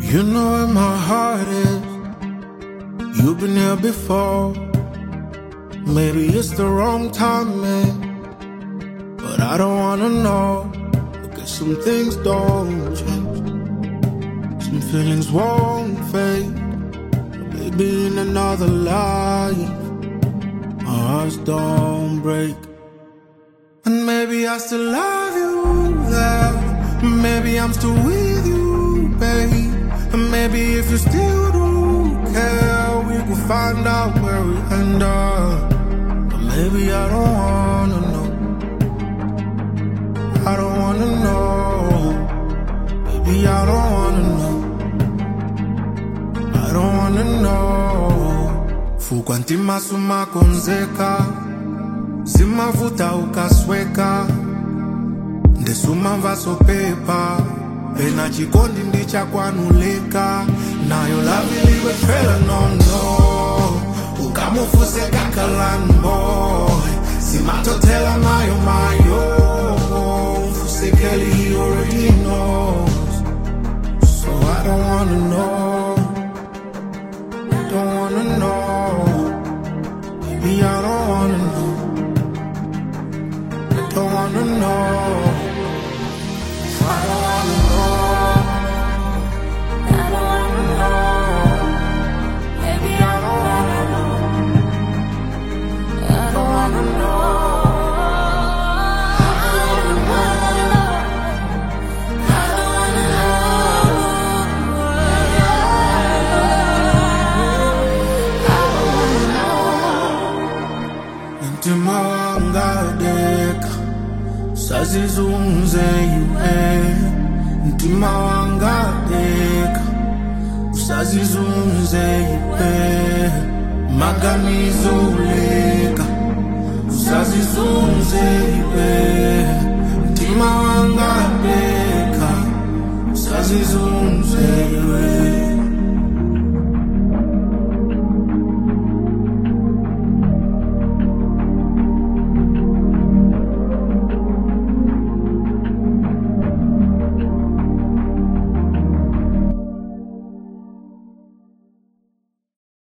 You know where my heart is. You've been here before. Maybe it's the wrong timing, but I don't wanna know. Because some things don't change, some feelings won't fade. Maybe in another life our hearts don't break. And maybe I still love you there. Maybe I'm still with you, babe. And maybe if you still do care, we could find out where we end up. But maybe I don't wanna know. I don't wanna know. Baby, I don't wanna know. I don't wanna know. Fukwa ntima suma konzeka, zimavuta ukasweka, ndesuma vaso pepa, ena chikondi ndicha kwanuleka. Nayo laviliwe trela no ukamufuse kakalambo, simatotela mayo mfuse keli, he already knows. So I don't wanna know, don't wanna know. Baby, I don't wanna know, I don't wanna know. I don't wanna know, I don't wanna know. Baby, I don't wanna know. I don't wanna know. I don't wanna know. I don't wanna know. I don't wanna know. Ntima wangadeka sazizunze iwe. Ntima wangadeka usazizunze iwe. Maganizo uleka usazizunze iwe.